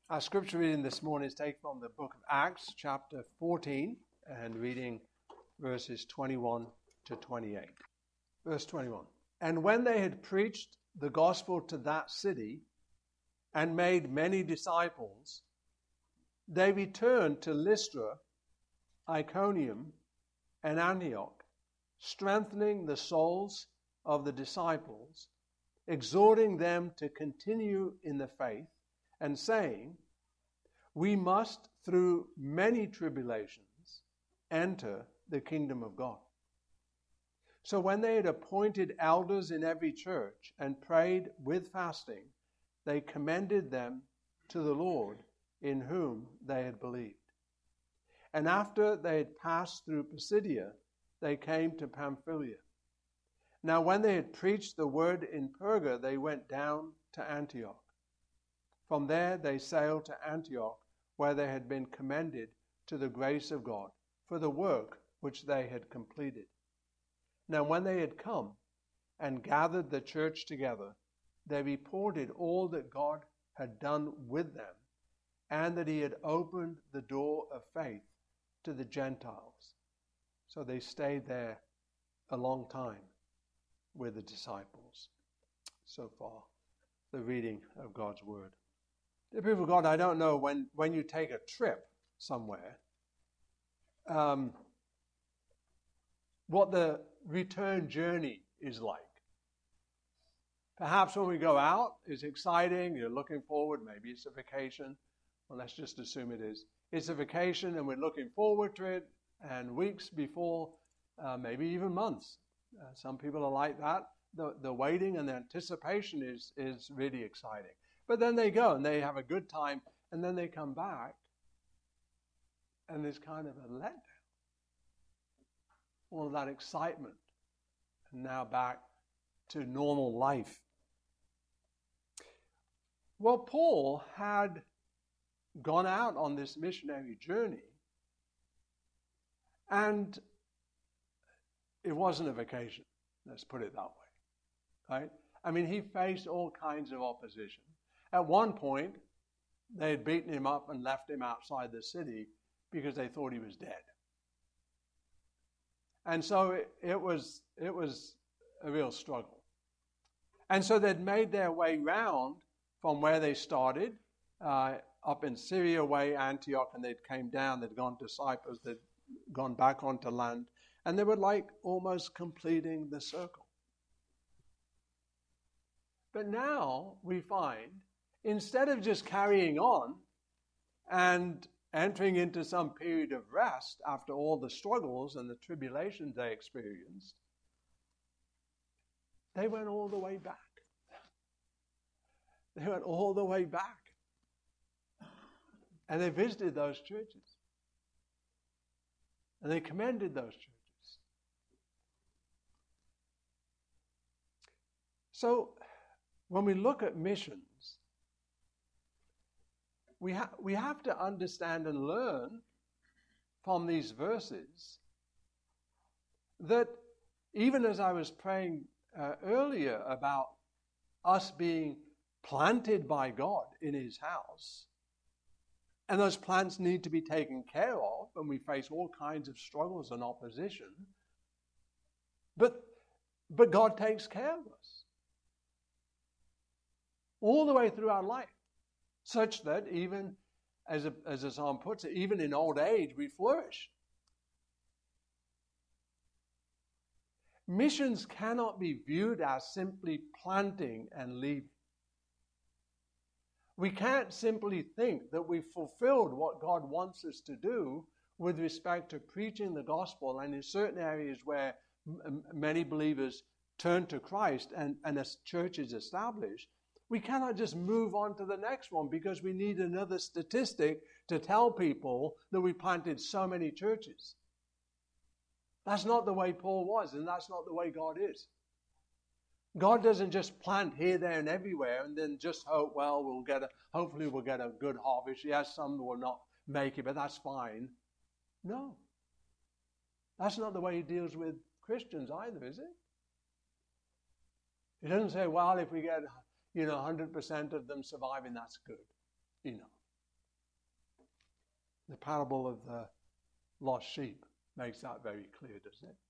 Our scripture reading this morning is taken from the book of Acts, chapter 14, and reading verses 21 to 28. Verse 21. And when they had preached the gospel to that city and made many disciples, they returned to Lystra, Iconium, and Antioch, strengthening the souls of the disciples, exhorting them to continue in the faith, and saying, we must, through many tribulations, enter the kingdom of God. So when they had appointed elders in every church and prayed with fasting, they commended them to the Lord in whom they had believed. And after they had passed through Pisidia, they came to Pamphylia. Now when they had preached the word in Perga, they went down to Antioch. From there they sailed to Antioch, where they had been commended to the grace of God for the work which they had completed. Now when they had come and gathered the church together, they reported all that God had done with them, and that he had opened the door of faith to the Gentiles. So they stayed there a long time with the disciples. So far, the reading of God's word. Dear people of God, I don't know when you take a trip somewhere, what the return journey is like. Perhaps when we go out, it's exciting, you're looking forward, maybe it's a vacation. Well, let's just assume it is. It's a vacation and we're looking forward to it, and weeks before, maybe even months. Some people are like that. The waiting and the anticipation is really exciting. But then they go and they have a good time, and then they come back, and there's kind of a letdown. All of that excitement, and now back to normal life. Well, Paul had gone out on this missionary journey, and it wasn't a vacation, let's put it that way, right? I mean, he faced all kinds of opposition. At one point, they had beaten him up and left him outside the city because they thought he was dead. And so it was a real struggle. And so they'd made their way round from where they started, up in Syria way, Antioch, and they'd came down, they'd gone to Cyprus, they'd gone back onto land, and they were like almost completing the circle. But now we find, instead of just carrying on and entering into some period of rest after all the struggles and the tribulations they experienced, they went all the way back. They went all the way back. And they visited those churches. And they commended those churches. So, when we look at missions, we have to understand and learn from these verses that even as I was praying earlier about us being planted by God in his house, and those plants need to be taken care of, and we face all kinds of struggles and opposition, but God takes care of us all the way through our life, such that even, as the psalm puts it, even in old age we flourish. Missions cannot be viewed as simply planting and leaving. We can't simply think that we've fulfilled what God wants us to do with respect to preaching the gospel, and in certain areas where many believers turn to Christ and a church is established. We cannot just move on to the next one because we need another statistic to tell people that we planted so many churches. That's not the way Paul was, and that's not the way God is. God doesn't just plant here, there, and everywhere and then just hope, well, hopefully we'll get a good harvest. Yes, some will not make it, but that's fine. No. That's not the way he deals with Christians either, is it? He doesn't say, well, if we get 100% of them surviving, that's good. The parable of the lost sheep makes that very clear, doesn't it?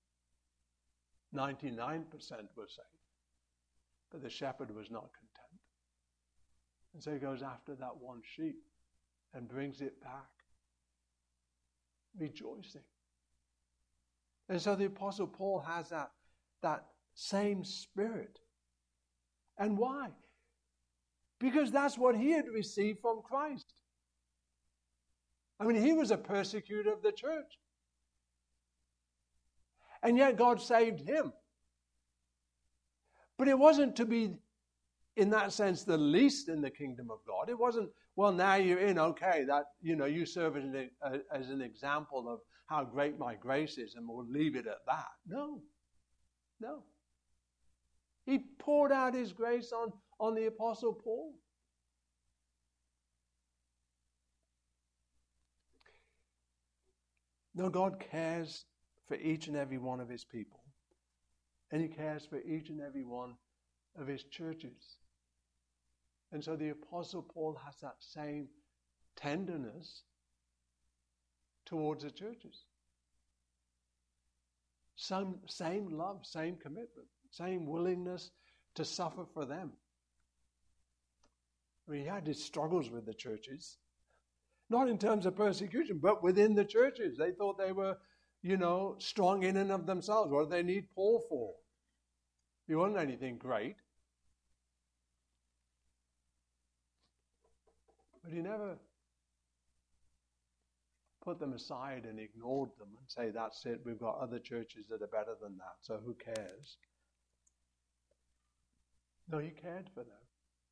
99% were saved, but the shepherd was not content. And so he goes after that one sheep and brings it back, rejoicing. And so the Apostle Paul has that same spirit. And why? Because that's what he had received from Christ. I mean, he was a persecutor of the church. And yet God saved him. But it wasn't to be, in that sense, the least in the kingdom of God. It wasn't, well, now you're in, okay, that, you serve as an example of how great my grace is, and we'll leave it at that. No. He poured out his grace on the Apostle Paul. No, God cares for each and every one of his people. And he cares for each and every one of his churches. And so the Apostle Paul has that same tenderness towards the churches. Same love, same commitment, same willingness to suffer for them. I mean, he had his struggles with the churches. Not in terms of persecution, but within the churches. They thought they were, strong in and of themselves. What did they need Paul for? He wasn't anything great. But he never put them aside and ignored them and say, that's it, we've got other churches that are better than that, so who cares? No, he cared for them.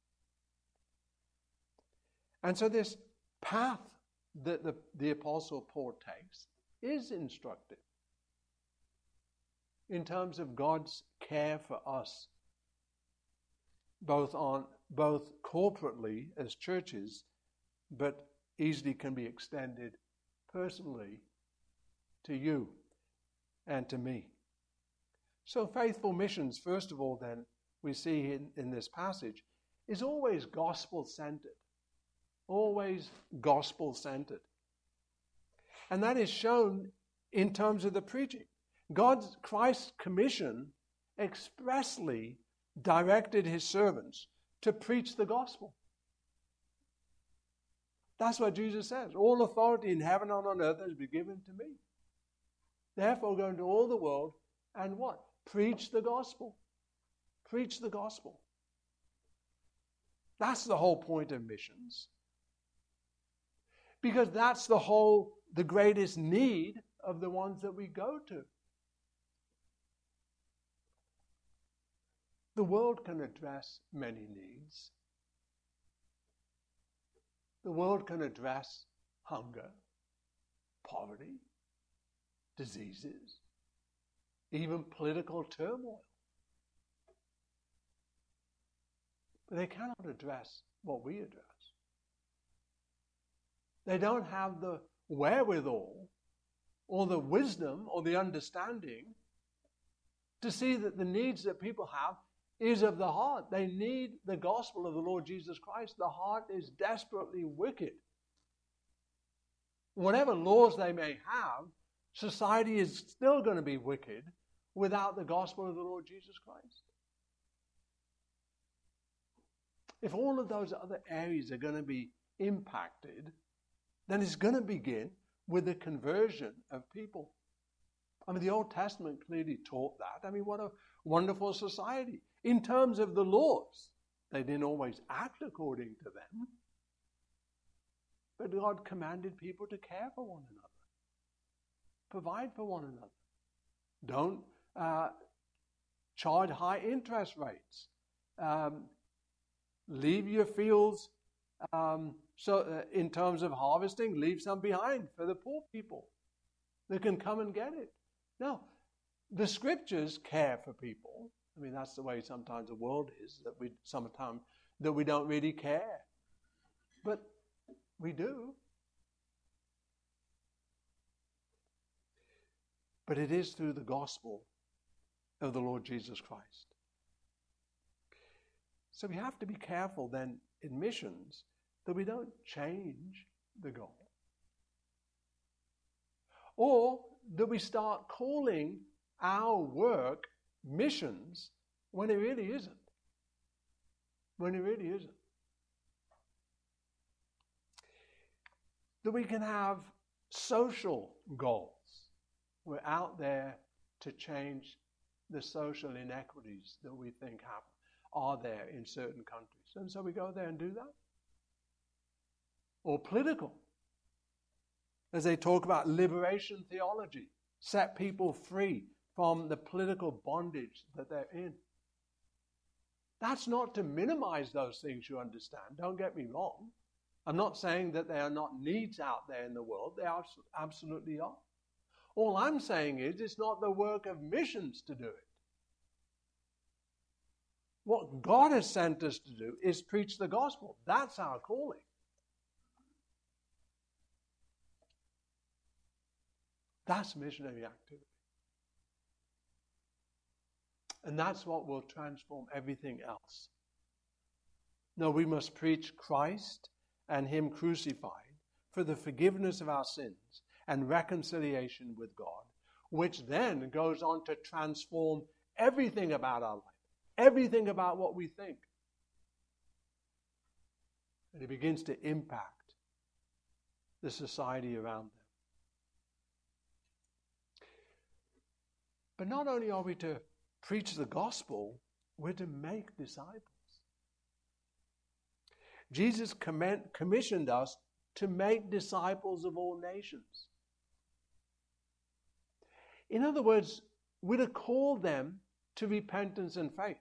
And so this path that the Apostle Paul takes is instructive in terms of God's care for us, both corporately as churches, but easily can be extended personally to you and to me. So faithful missions, first of all, then, we see in this passage, is always gospel-centered. Always gospel-centered. And that is shown in terms of the preaching. Christ's commission expressly directed his servants to preach the gospel. That's what Jesus says. All authority in heaven and on earth has been given to me. Therefore, go into all the world and what? Preach the gospel. Preach the gospel. That's the whole point of missions. Because that's the greatest need of the ones that we go to. The world can address many needs. The world can address hunger, poverty, diseases, even political turmoil. But they cannot address what we address. They don't have the wherewithal or the wisdom or the understanding to see that the needs that people have is of the heart. They need the gospel of the Lord Jesus Christ. The heart is desperately wicked. Whatever laws they may have, society is still going to be wicked without the gospel of the Lord Jesus Christ. If all of those other areas are going to be impacted, then it's going to begin with the conversion of people. I mean, the Old Testament clearly taught that. I mean, what a wonderful society. In terms of the laws, they didn't always act according to them. But God commanded people to care for one another, provide for one another. Don't charge high interest rates. Leave your fields, in terms of harvesting, leave some behind for the poor people that can come and get it. No, the scriptures care for people. I mean, that's the way sometimes the world is, that we don't really care. But we do. But it is through the gospel of the Lord Jesus Christ. So we have to be careful then in missions that we don't change the goal. Or that we start calling our work missions when it really isn't. When it really isn't. That we can have social goals. We're out there to change the social inequities that we think are there in certain countries. And so we go there and do that. Or political. As they talk about liberation theology, set people free from the political bondage that they're in. That's not to minimize those things, you understand. Don't get me wrong. I'm not saying that there are not needs out there in the world. There absolutely are. All I'm saying is it's not the work of missions to do it. What God has sent us to do is preach the gospel. That's our calling. That's missionary activity. And that's what will transform everything else. No, we must preach Christ and Him crucified for the forgiveness of our sins and reconciliation with God, which then goes on to transform everything about our life, everything about what we think. And it begins to impact the society around them. But not only are we to preach the gospel, we're to make disciples. Jesus commissioned us to make disciples of all nations. In other words, we're to call them to repentance and faith.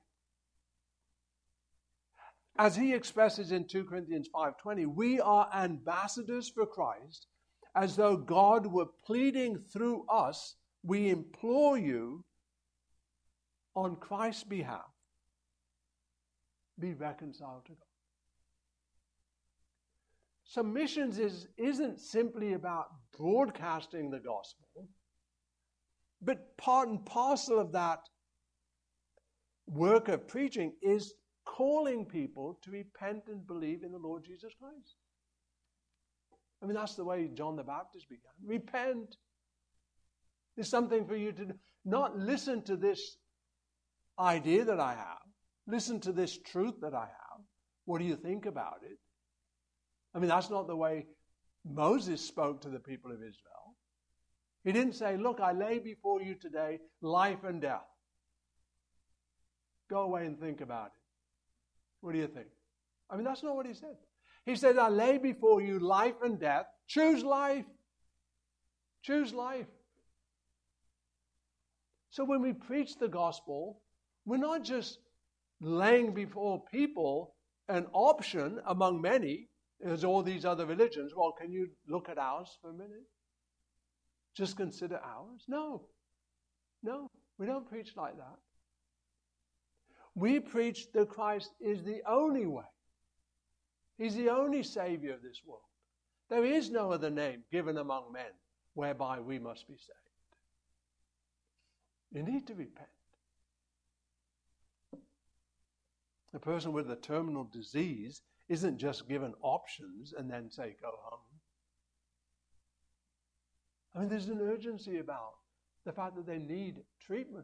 As he expresses in 2 Corinthians 5:20, we are ambassadors for Christ, as though God were pleading through us. We implore you, on Christ's behalf, be reconciled to God. So missions isn't simply about broadcasting the gospel, but part and parcel of that work of preaching is calling people to repent and believe in the Lord Jesus Christ. I mean, that's the way John the Baptist began. Repent. There's something for you to do. Not listen to this idea that I have. Listen to this truth that I have. What do you think about it? I mean, that's not the way Moses spoke to the people of Israel. He didn't say, look, I lay before you today life and death. Go away and think about it. What do you think? I mean, that's not what he said. He said, I lay before you life and death. Choose life. Choose life. So when we preach the gospel, we're not just laying before people an option among many. There's all these other religions. Well, can you look at ours for a minute? Just consider ours? No, we don't preach like that. We preach that Christ is the only way. He's the only Savior of this world. There is no other name given among men whereby we must be saved. You need to repent. A person with a terminal disease isn't just given options and then say, go home. I mean, there's an urgency about the fact that they need treatment.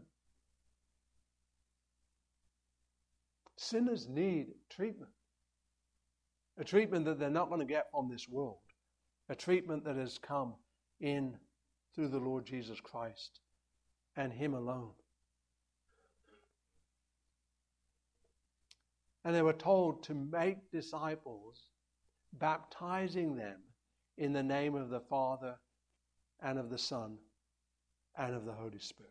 Sinners need treatment. A treatment that they're not going to get from this world. A treatment that has come in through the Lord Jesus Christ and Him alone. And they were told to make disciples, baptizing them in the name of the Father and of the Son and of the Holy Spirit.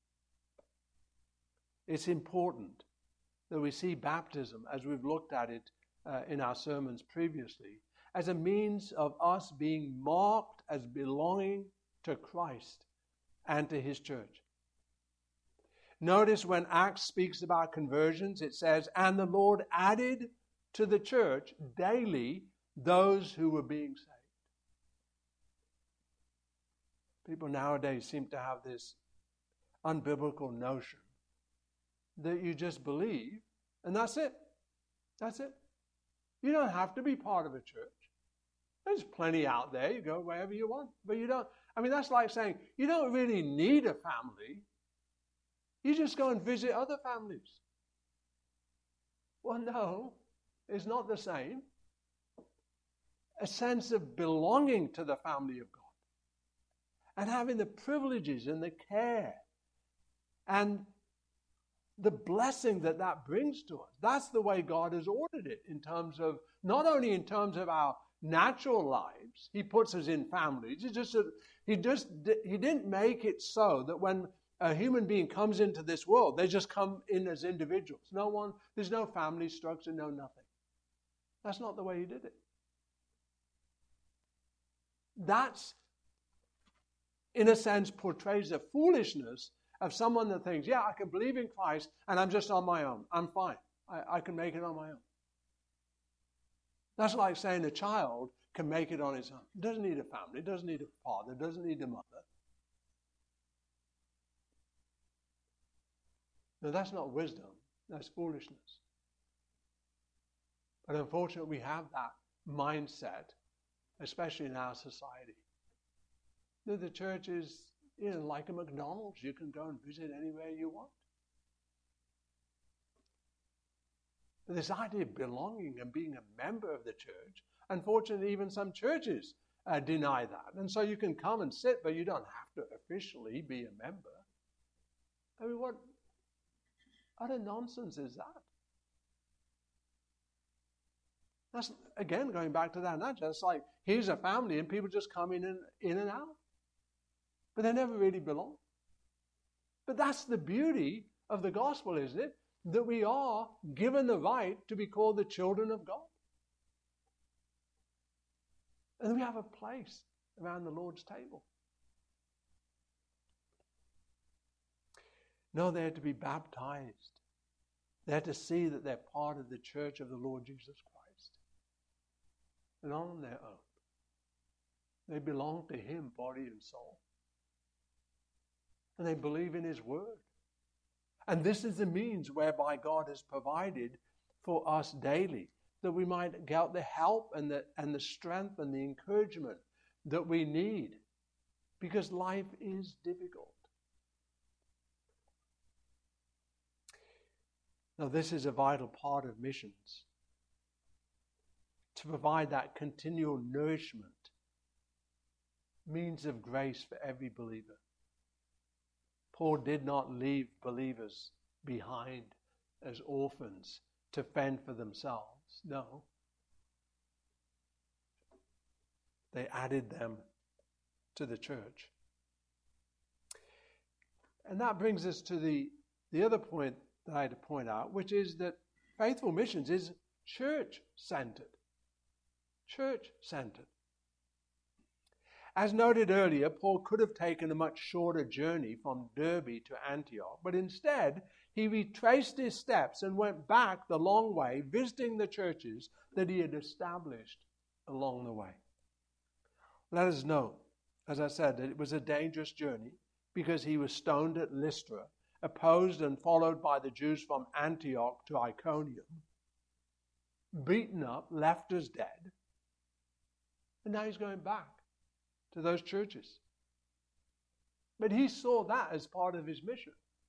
It's important that we see baptism, as we've looked at it in our sermons previously, as a means of us being marked as belonging to Christ and to His church. Notice when Acts speaks about conversions, it says, and the Lord added to the church daily those who were being saved. People nowadays seem to have this unbiblical notion that you just believe and that's it. That's it. You don't have to be part of a church. There's plenty out there. You go wherever you want. But you don't, that's like saying you don't really need a family. You just go and visit other families. Well, no, it's not the same. A sense of belonging to the family of God and having the privileges and the care and the blessing that brings to us. That's the way God has ordered it in terms of, not only in terms of our natural lives. He puts us in families. He didn't make it so that when a human being comes into this world, they just come in as individuals. There's no family structure, no nothing. That's not the way he did it. That's, in a sense, portrays the foolishness of someone that thinks, yeah, I can believe in Christ and I'm just on my own. I'm fine. I can make it on my own. That's like saying a child can make it on his own. It doesn't need a family. It doesn't need a father. It doesn't need a mother. No, that's not wisdom. That's foolishness. But unfortunately, we have that mindset, especially in our society. The church is like a McDonald's. You can go and visit anywhere you want. But this idea of belonging and being a member of the church, unfortunately, even some churches deny that. And so you can come and sit, but you don't have to officially be a member. What utter nonsense is that? That's, again, going back to that nature. It's like, here's a family and people just come in and out. But they never really belong. But that's the beauty of the gospel, isn't it? That we are given the right to be called the children of God. And we have a place around the Lord's table. No, they're to be baptized. They're to see that they're part of the church of the Lord Jesus Christ. And not on their own. They belong to Him, body and soul. And they believe in His word. And this is the means whereby God has provided for us daily, that we might get the help and the strength and the encouragement that we need, because life is difficult. Now, this is a vital part of missions, to provide that continual nourishment, means of grace for every believer. Paul did not leave believers behind as orphans to fend for themselves. No. They added them to the church. And that brings us to the other point that I had to point out, which is that faithful missions is church-centered. Church-centered. As noted earlier, Paul could have taken a much shorter journey from Derbe to Antioch, but instead he retraced his steps and went back the long way, visiting the churches that he had established along the way. Let us note, as I said, that it was a dangerous journey because he was stoned at Lystra, opposed and followed by the Jews from Antioch to Iconium, beaten up, left as dead, and now he's going back to those churches. But he saw that as part of his mission.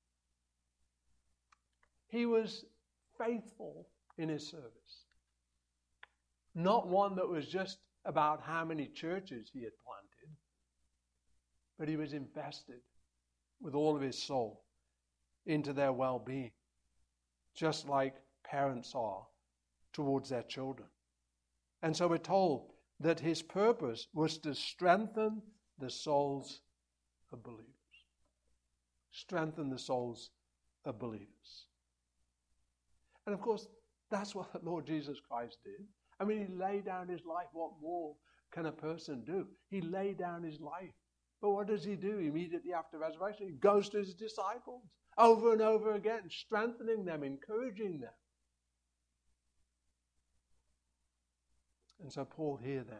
He was faithful in his service. Not one that was just about how many churches he had planted, but he was invested with all of his soul into their well-being, just like parents are towards their children. And so we're told that his purpose was to strengthen the souls of believers. Strengthen the souls of believers. And of course, that's what the Lord Jesus Christ did. He laid down his life. What more can a person do? He laid down his life. But what does he do immediately after resurrection? He goes to his disciples over and over again, strengthening them, encouraging them. And so Paul here then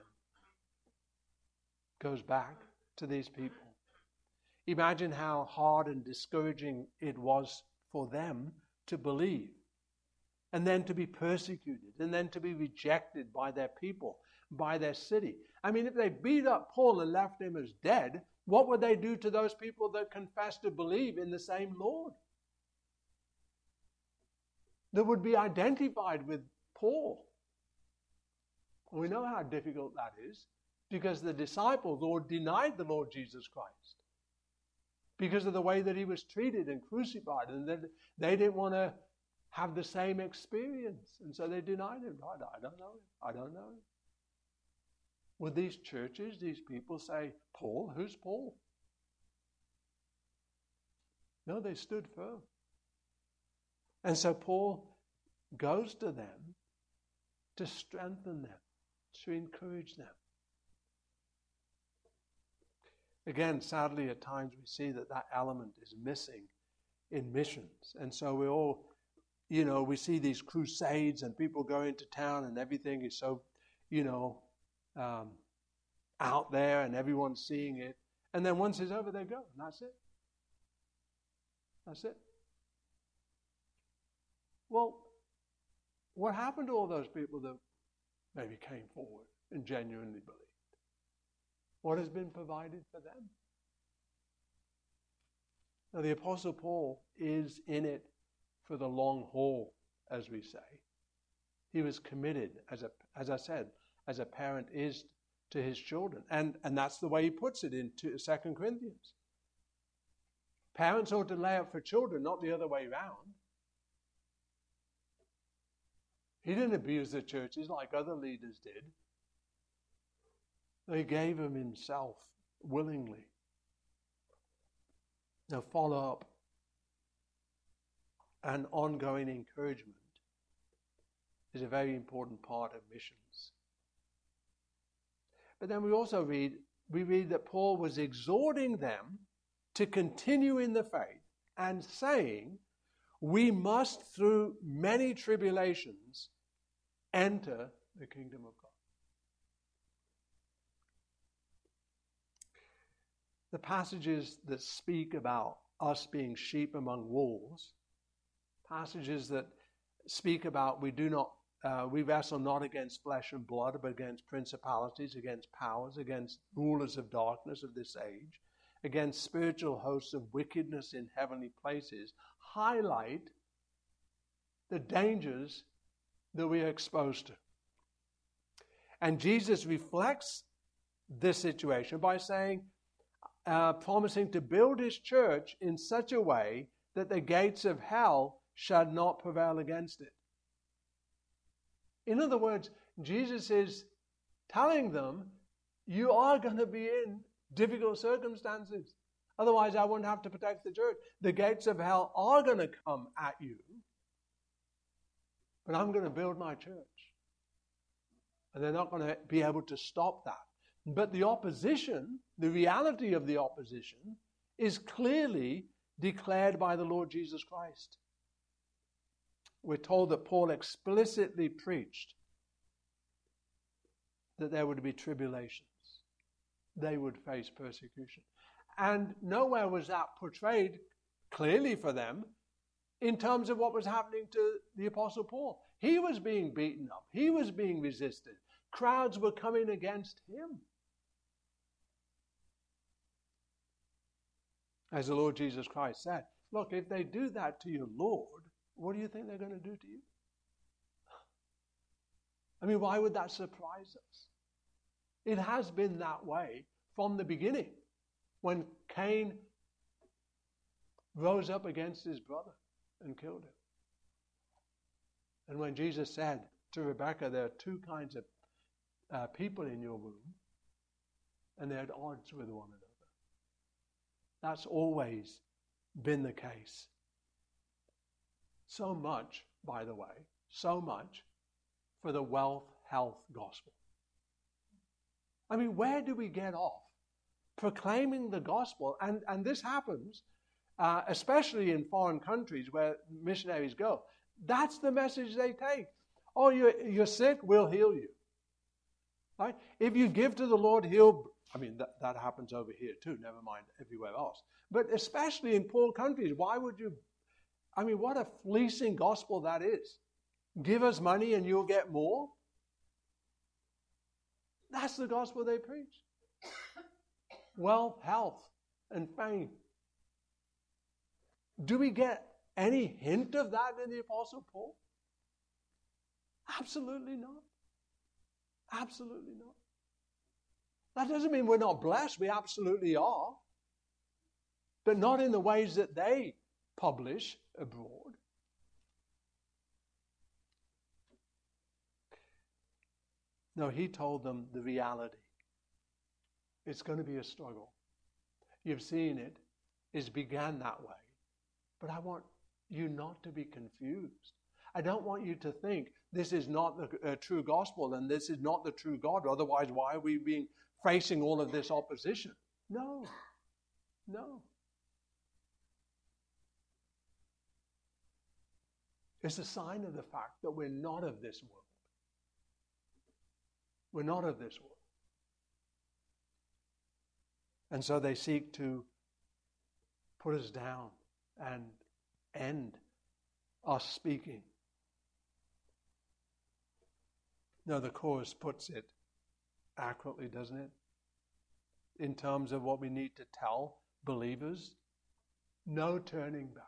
goes back to these people. Imagine how hard and discouraging it was for them to believe, and then to be persecuted, and then to be rejected by their people. by their city. I mean, if they beat up Paul and left him as dead, what would they do to those people that confess to believe in the same Lord? That would be identified with Paul. We know how difficult that is because the disciples all denied the Lord Jesus Christ because of the way that he was treated and crucified, and that they didn't want to have the same experience, and so they denied him. I don't know him. I don't know him. Would these churches, these people say, Paul? Who's Paul? No, they stood firm. And so Paul goes to them to strengthen them, to encourage them. Again, sadly, at times we see that element is missing in missions. And so we all, we see these crusades and people go into town and everything is so, out there and everyone's seeing it. And then once it's over, they go. And that's it. That's it. Well, what happened to all those people that maybe came forward and genuinely believed? What has been provided for them? Now, the Apostle Paul is in it for the long haul, as we say. He was committed, as I said, as a parent is to his children. And that's the way he puts it in 2 Corinthians. Parents ought to lay up for children, not the other way around. He didn't abuse the churches like other leaders did. He gave them himself willingly. Now, follow up and ongoing encouragement is a very important part of missions. But then we also read that Paul was exhorting them to continue in the faith and saying, we must through many tribulations enter the kingdom of God. The passages that speak about us being sheep among wolves, passages that speak about we wrestle not against flesh and blood, but against principalities, against powers, against rulers of darkness of this age, against spiritual hosts of wickedness in heavenly places, highlight the dangers that we are exposed to. And Jesus reflects this situation by saying, promising to build his church in such a way that the gates of hell shall not prevail against it. In other words, Jesus is telling them, you are going to be in difficult circumstances. Otherwise, I wouldn't have to protect the church. The gates of hell are going to come at you, but I'm going to build my church. And they're not going to be able to stop that. But the opposition, the reality of the opposition, is clearly declared by the Lord Jesus Christ. We're told that Paul explicitly preached that there would be tribulations. They would face persecution. And nowhere was that portrayed clearly for them in terms of what was happening to the Apostle Paul. He was being beaten up. He was being resisted. Crowds were coming against him. As the Lord Jesus Christ said, look, if they do that to your Lord, what do you think they're going to do to you? I mean, why would that surprise us? It has been that way from the beginning, when Cain rose up against his brother and killed him. And when Jesus said to Rebekah, there are two kinds of people in your womb, and they're at odds with one another. That's always been the case. So much, by the way, so much for the wealth, health gospel. I mean, where do we get off proclaiming the gospel? And this happens, especially in foreign countries where missionaries go. That's the message they take. Oh, you're sick, we'll heal you. Right? If you give to the Lord, that happens over here too, never mind everywhere else. But especially in poor countries, what a fleecing gospel that is. Give us money and you'll get more. That's the gospel they preach. Wealth, health, and fame. Do we get any hint of that in the Apostle Paul? Absolutely not. Absolutely not. That doesn't mean we're not blessed. We absolutely are. But not in the ways that they publish abroad. No, he told them the reality. It's going to be a struggle. You've seen it. It began that way. But I want you not to be confused. I don't want you to think this is not the true gospel and this is not the true God. Otherwise, why are we facing all of this opposition? No. No. It's a sign of the fact that we're not of this world. We're not of this world. And so they seek to put us down and end us speaking. No, the chorus puts it accurately, doesn't it? In terms of what we need to tell believers, no turning back.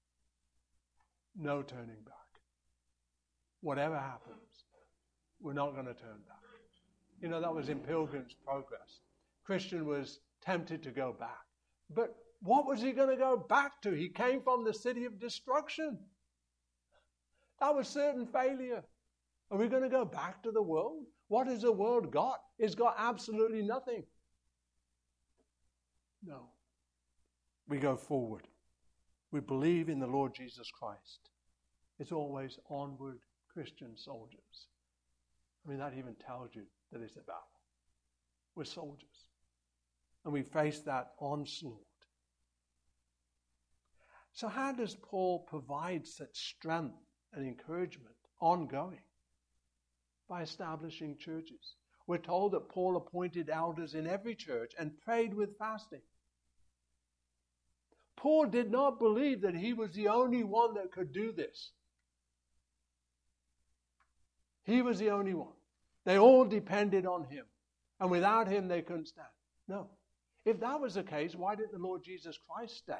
No turning back. Whatever happens, we're not going to turn back. You know, that was in Pilgrim's Progress. Christian was tempted to go back. But what was he going to go back to? He came from the city of destruction. That was certain failure. Are we going to go back to the world? What has the world got? It's got absolutely nothing. No. We go forward. We believe in the Lord Jesus Christ. It's always onward, Christian soldiers. I mean, that even tells you that it's a battle. We're soldiers. And we face that onslaught. So how does Paul provide such strength and encouragement ongoing? By establishing churches. We're told that Paul appointed elders in every church and prayed with fasting. Paul did not believe that he was the only one that could do this. He was the only one. They all depended on him. And without him, they couldn't stand. No. If that was the case, why didn't the Lord Jesus Christ stay?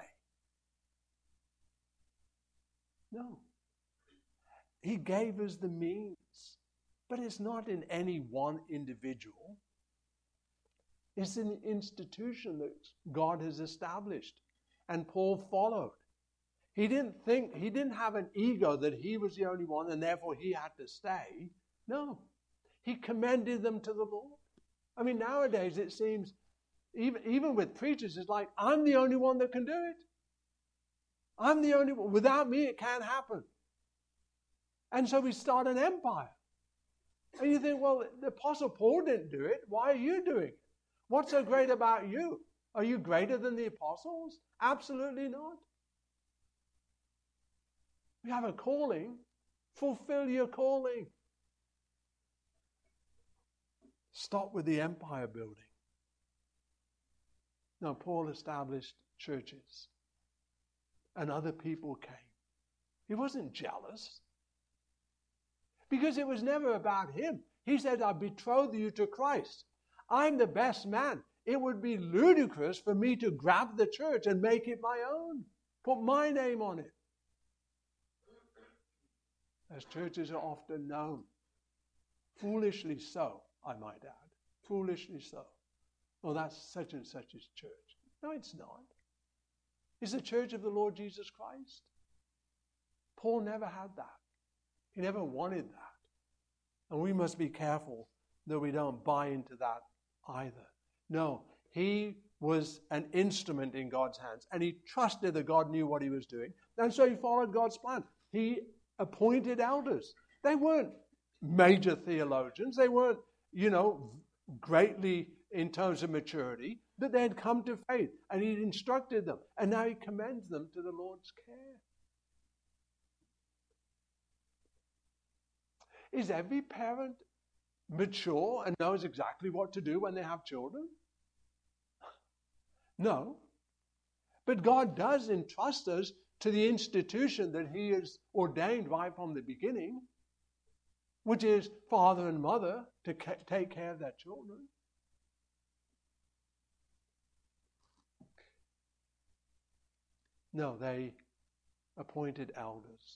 No. He gave us the means. But it's not in any one individual. It's an institution that God has established. And Paul followed. He didn't have an ego that he was the only one and therefore he had to stay. No. He commended them to the Lord. I mean, nowadays it seems, even with preachers, it's like, I'm the only one that can do it. I'm the only one. Without me, it can't happen. And so we start an empire. And you think, well, the Apostle Paul didn't do it. Why are you doing it? What's so great about you? Are you greater than the apostles? Absolutely not. We have a calling. Fulfill your calling. Stop with the empire building. No, Paul established churches. And other people came. He wasn't jealous. Because it was never about him. He said, I betroth you to Christ. I'm the best man. It would be ludicrous for me to grab the church and make it my own. Put my name on it. As churches are often known. Foolishly so, I might add. Foolishly so. Oh, that's such and such's church. No, it's not. It's the church of the Lord Jesus Christ. Paul never had that. He never wanted that. And we must be careful that we don't buy into that either. No, he was an instrument in God's hands. And he trusted that God knew what he was doing. And so he followed God's plan. He appointed elders. They weren't major theologians. They weren't, greatly in terms of maturity. But they had come to faith. And he'd instructed them. And now he commends them to the Lord's care. Is every parent mature and knows exactly what to do when they have children? No. But God does entrust us to the institution that he has ordained right from the beginning. which is father and mother to take care of their children. No, they appointed elders.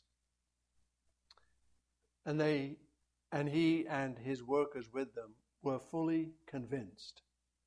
And he and his workers with them were fully convinced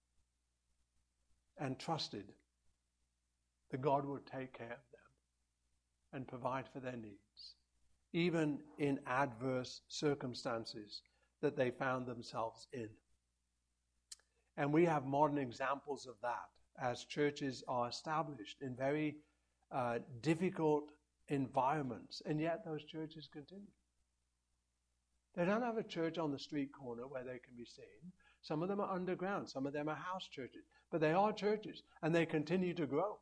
and trusted that God would take care of them and provide for their needs, even in adverse circumstances that they found themselves in. And we have modern examples of that as churches are established in very difficult environments, and yet those churches continue. They don't have a church on the street corner where they can be seen. Some of them are underground. Some of them are house churches. But they are churches, and they continue to grow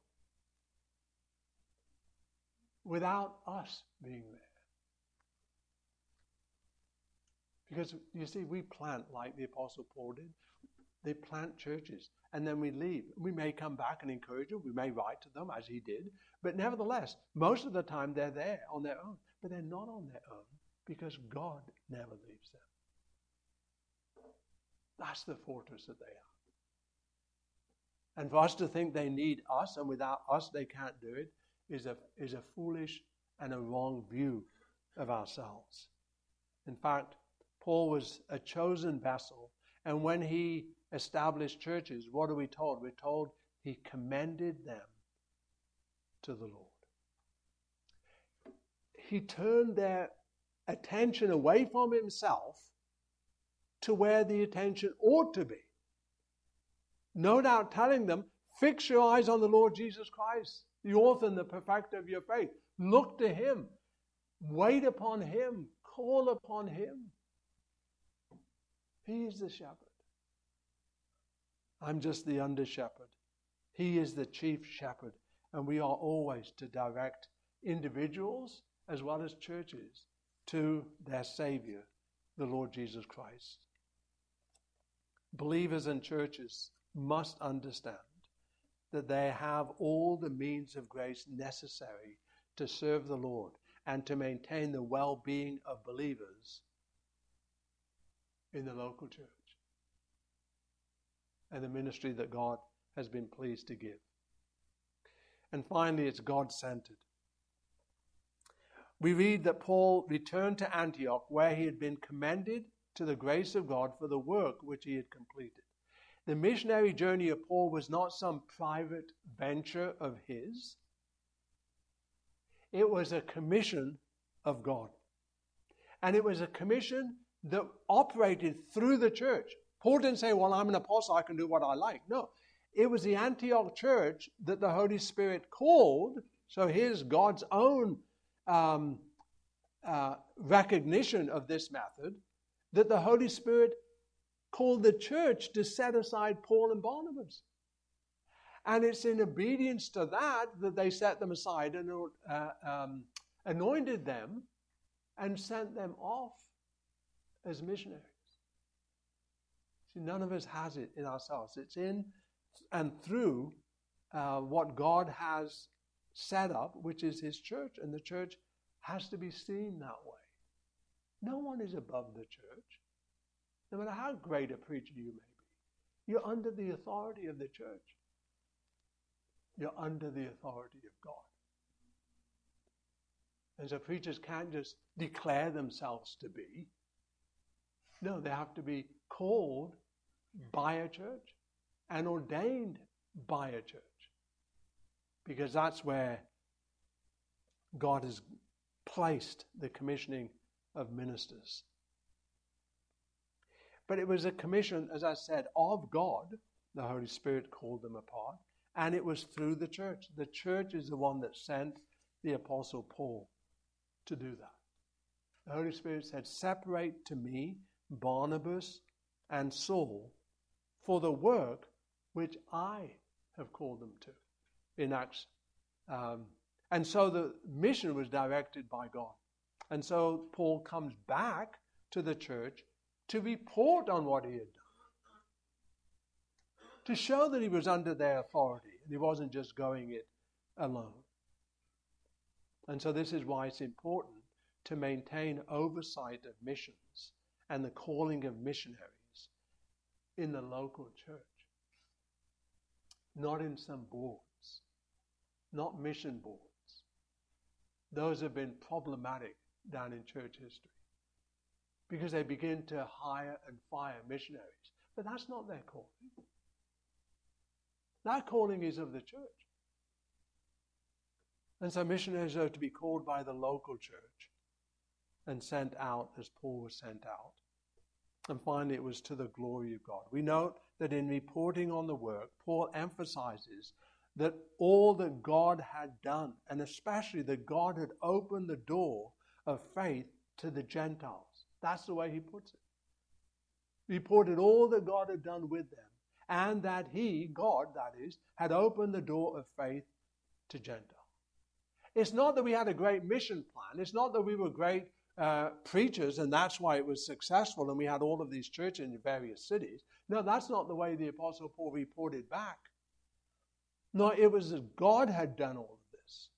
without us being there. Because, you see, we plant like the Apostle Paul did. They plant churches, and then we leave. We may come back and encourage them. We may write to them, as he did. But nevertheless, most of the time they're there on their own. But they're not on their own because God never leaves them. That's the fortress that they are. And for us to think they need us, and without us they can't do it, is a foolish and a wrong view of ourselves. In fact, Paul was a chosen vessel, and when he established churches, what are we told? We're told he commended them to the Lord. He turned their attention away from himself to where the attention ought to be. No doubt telling them, fix your eyes on the Lord Jesus Christ, the author and the perfecter of your faith. Look to him. Wait upon him. Call upon him. He is the shepherd. I'm just the under shepherd. He is the chief shepherd. And we are always to direct individuals as well as churches to their Savior, the Lord Jesus Christ. Believers and churches must understand that they have all the means of grace necessary to serve the Lord and to maintain the well-being of believers in the local church and the ministry that God has been pleased to give. And finally, it's God-centered. We read that Paul returned to Antioch where he had been commended to the grace of God for the work which he had completed. The missionary journey of Paul was not some private venture of his. It was a commission of God. And it was a commission that operated through the church. Paul didn't say, well, I'm an apostle, I can do what I like. No, it was the Antioch church that the Holy Spirit called. So here's God's own recognition of this method, that the Holy Spirit called the church to set aside Paul and Barnabas. And it's in obedience to that they set them aside and anointed them and sent them off as missionaries. See, none of us has it in ourselves. It's in and through what God has set up, which is his church, and the church has to be seen that way. No one is above the church, no matter how great a preacher you may be. You're under the authority of the church. You're under the authority of God. And so preachers can't just declare themselves to be. No, they have to be called by a church and ordained by a church. Because that's where God has placed the commissioning of ministers. But it was a commission, as I said, of God. The Holy Spirit called them apart. And it was through the church. The church is the one that sent the Apostle Paul to do that. The Holy Spirit said, separate to me Barnabas and Saul for the work which I have called them to. In Acts. And so the mission was directed by God. And so Paul comes back to the church to report on what he had done. To show that he was under their authority and he wasn't just going it alone. And so this is why it's important to maintain oversight of missions and the calling of missionaries in the local church. Not in some boards, not mission boards. Those have been problematic down in church history because they begin to hire and fire missionaries. But that's not their calling. That calling is of the church. And so missionaries are to be called by the local church and sent out as Paul was sent out. And finally, it was to the glory of God. We note that in reporting on the work, Paul emphasizes that all that God had done, and especially that God had opened the door of faith to the Gentiles. That's the way he puts it. He reported all that God had done with them, and that he, God that is, had opened the door of faith to Gentiles. It's not that we had a great mission plan. It's not that we were great preachers and that's why it was successful and we had all of these churches in various cities. No, that's not the way the Apostle Paul reported back. No, it was that God had done all of this.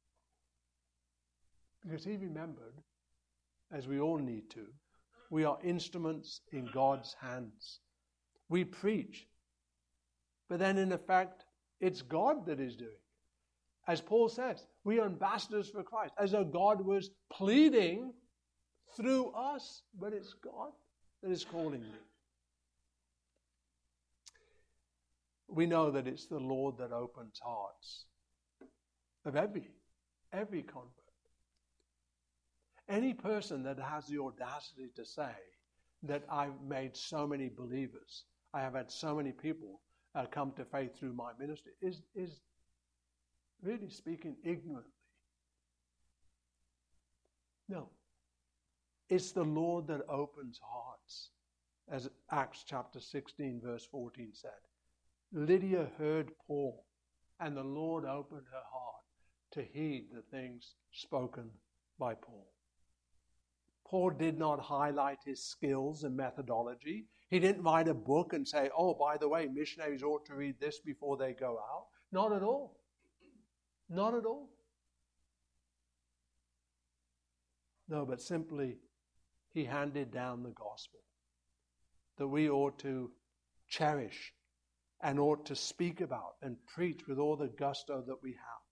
Because he remembered, as we all need to, we are instruments in God's hands. We preach. But then in effect, it's God that is doing it. As Paul says, we are ambassadors for Christ. As though God was pleading through us, but it's God that is calling me. We know that it's the Lord that opens hearts of every convert. Any person that has the audacity to say that I've made so many believers, I have had so many people come to faith through my ministry, is really speaking ignorantly. No. It's the Lord that opens hearts, as Acts chapter 16 verse 14 said. Lydia heard Paul, and the Lord opened her heart to heed the things spoken by Paul. Paul did not highlight his skills and methodology. He didn't write a book and say, oh, by the way, missionaries ought to read this before they go out. Not at all. Not at all. No, but simply he handed down the gospel that we ought to cherish and ought to speak about and preach with all the gusto that we have.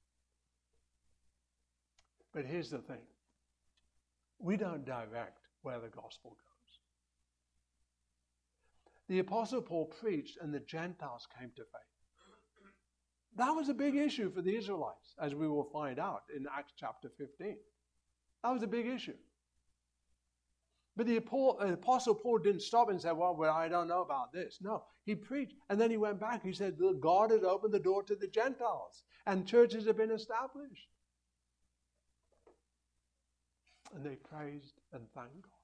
But here's the thing. We don't direct where the gospel goes. The Apostle Paul preached and the Gentiles came to faith. That was a big issue for the Israelites, as we will find out in Acts chapter 15. That was a big issue. But the Apostle Paul didn't stop and say, well, I don't know about this. No, he preached. And then he went back. He said, God had opened the door to the Gentiles. And churches have been established. And they praised and thanked God.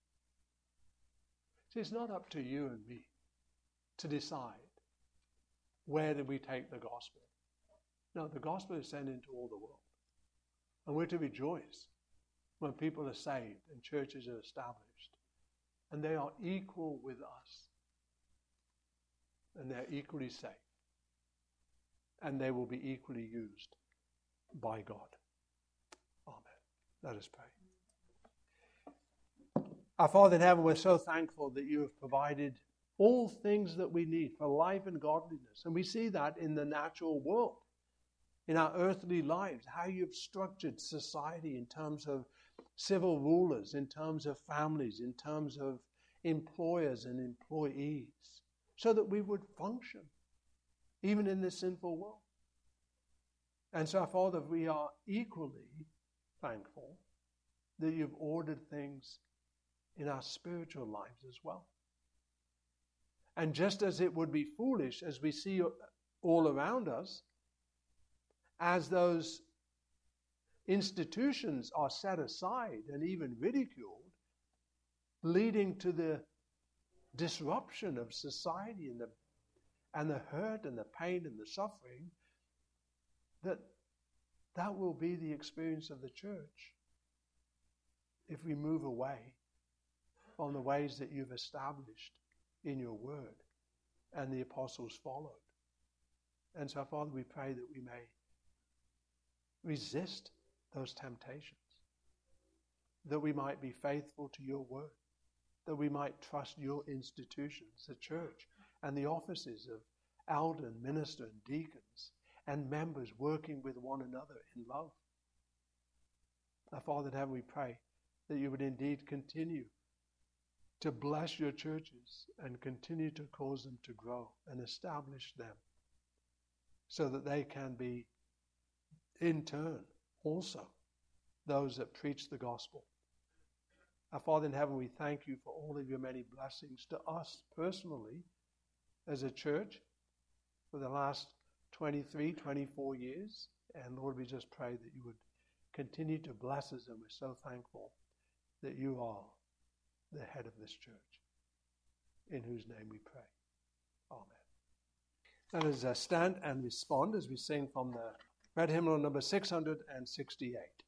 See, it's not up to you and me to decide where do we take the gospel. No, the gospel is sent into all the world. And we're to rejoice when people are saved and churches are established. And they are equal with us. And they're equally safe. And they will be equally used by God. Amen. Let us pray. Our Father in heaven, we're so thankful that you have provided all things that we need for life and godliness. And we see that in the natural world, in our earthly lives, how you've structured society in terms of civil rulers, in terms of families, in terms of employers and employees, so that we would function even in this sinful world. And so, Father, we are equally thankful that you've ordered things in our spiritual lives as well. And just as it would be foolish, as we see all around us, as those institutions are set aside and even ridiculed, leading to the disruption of society and the hurt and the pain and the suffering, that will be the experience of the church if we move away from the ways that you've established in your word and the apostles followed. And so, Father, we pray that we may resist those temptations that we might be faithful to your word, that we might trust your institutions, the church, and the offices of elder and minister and deacons and members working with one another in love. Our Father in heaven, we pray that you would indeed continue to bless your churches and continue to cause them to grow and establish them so that they can be, in turn, also those that preach the gospel. Our Father in heaven, we thank you for all of your many blessings to us personally as a church for the last 23, 24 years. And Lord, we just pray that you would continue to bless us, and we're so thankful that you are the head of this church, in whose name we pray. Amen. Let us stand and respond as we sing from the red hymnal number 668.